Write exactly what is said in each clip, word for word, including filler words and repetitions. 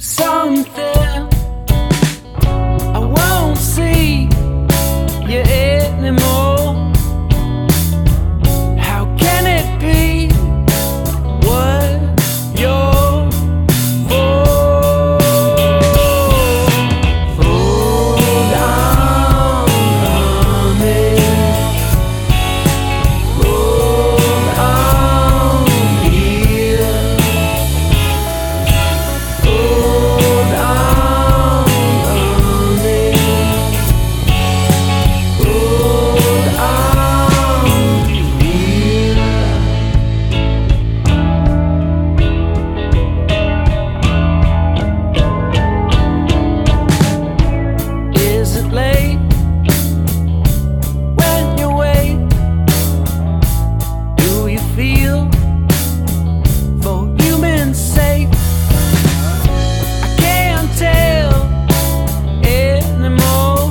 something I won't see you anymore. How can it be what you're for? Hold on, honey. Hold on here. Hold on, honey. Hold on here. Is it late when you wait? Do you feel for human sake? I can't tell anymore.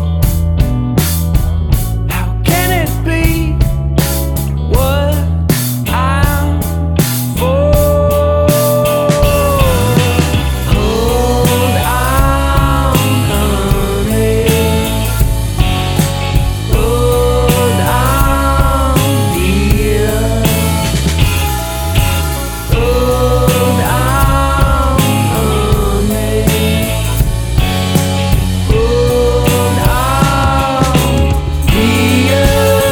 How can it be what I'm for? Hold on, honey. Hold on here. Hold on, honey. Hold on here.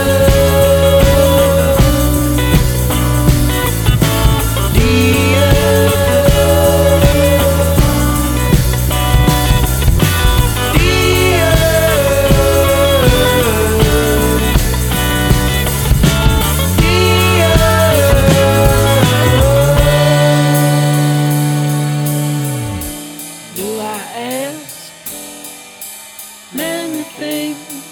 Do I ask many things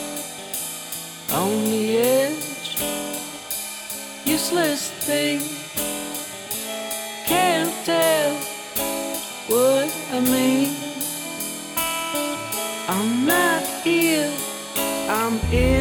on the edge? Useless things, can't tell what I mean. I'm not here, I'm in